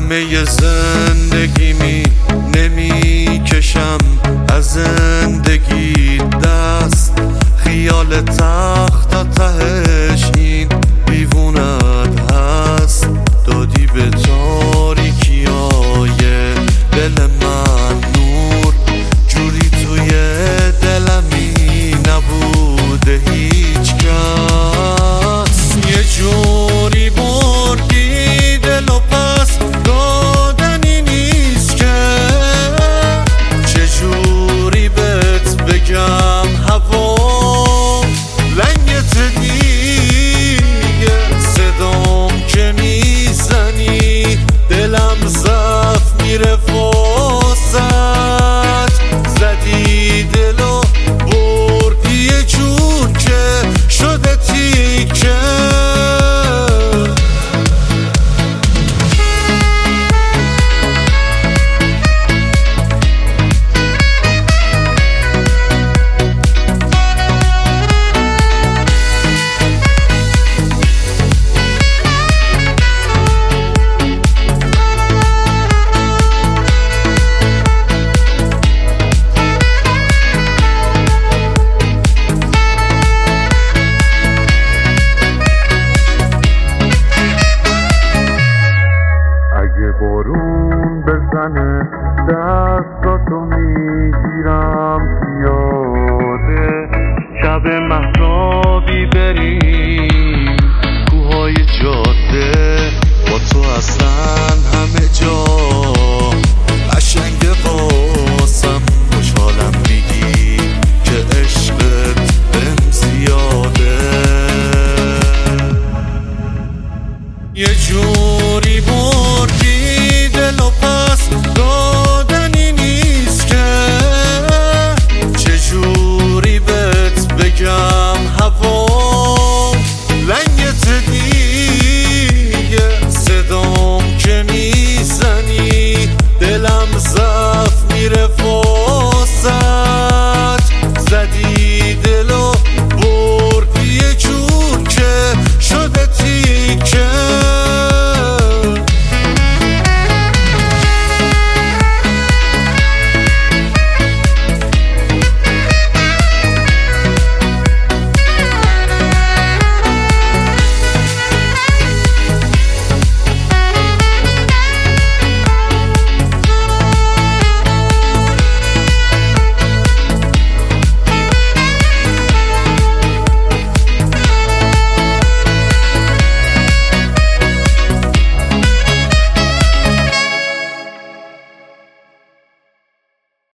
همه زندگیمی نمیکشم از زندگی دست، خیال تخت تا تهش این دیوونت هست. دادی به تاریکیای دل من نور، جوری توی دلمی نبوده هیچ کس. یه جوری بردی دل و پس دادنی نیست که، چجوری بهت بگم هوا لنگت دیگه، صدام که میزنی دلم ضعف میره واسط. زدی دلو بردی یه جور که شده تیکه. بارون بزنه دستاتو میگیرم پیاده، شب مهتابی بریم کوههای جاده، با تو از